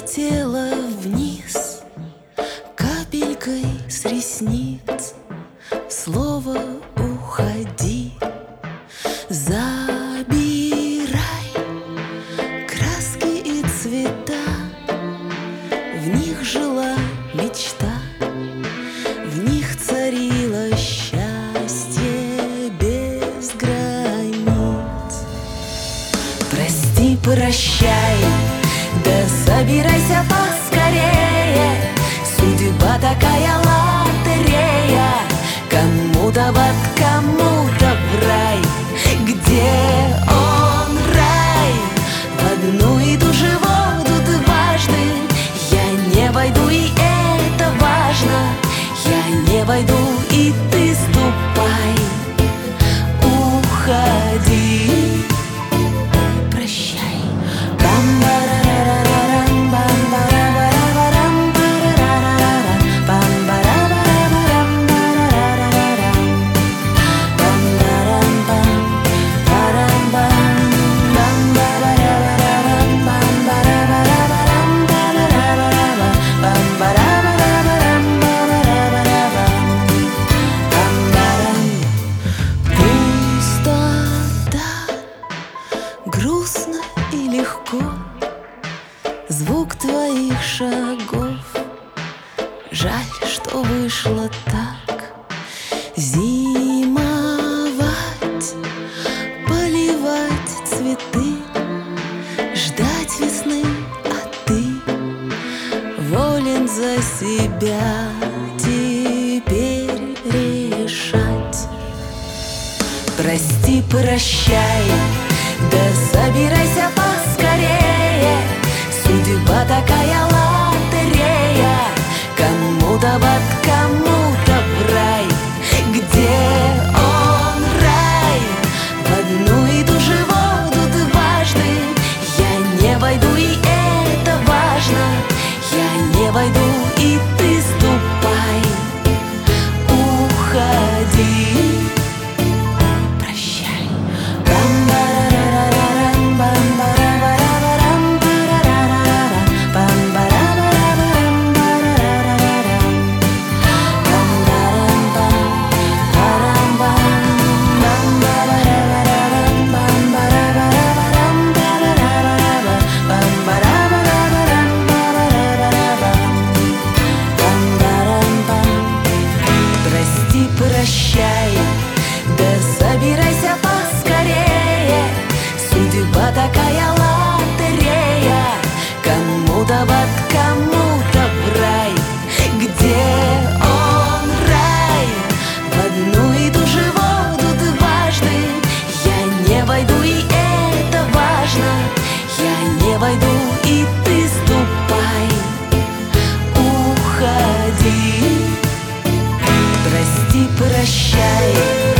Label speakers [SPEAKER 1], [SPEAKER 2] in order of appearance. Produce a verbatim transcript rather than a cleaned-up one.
[SPEAKER 1] слетела вниз капелькой с ресниц. Слово «уходи» забирай краски и цвета. В них жила мечта, в них царило счастье без границ. Прости, прощай, да собирайся поскорее. Судьба такая лотерея, кому-то в ад, кому-то в рай. Где он рай? В одну и ту же воду дважды я не войду, и это важно. Я не войду, и ты ступай, уходи. Прощай. Бам-барарарарам, бам-барабарабарам, барарарарам, бам-барабарабарам, барарарарам, бам-барам-бам, барам-бам, бам-барабарабарам, бам-барабарабарам, барарарарам, бам-барабарабарам, барарарарам, бам-барам. Пустота, грустно и легко, звук твоих шагов. Жаль, что вышло так. Зимовать, поливать цветы, ждать весны, а ты волен за себя теперь решать. Прости, прощай, да собирайся поскорее. Судьба такая лотерея, кому-то в ад, кому-то в рай. Где он рай? В одну и ту же воду дважды я не войду, и это важно. Я не войду, и ты ступай, уходи. Прощай. Бам-барарарарам, бам-барабарабарам, барарарарам, бам-барабарабарам, барарарарам, бам-барам-бам, барам-бам, бам-барабарабарам, бам-барабарабарам, барарарарам, бам-барабарабарам, барарарарам, бам-барам-бам. Прости, прощай, да собирайся поскорее. Судьба такая лотерея, кому-то в ад, кому-то в рай. Где он рай? В одну и ту же воду дважды я не войду, и это важно. Я не войду, и ты ступай, уходи. Прости, прощай.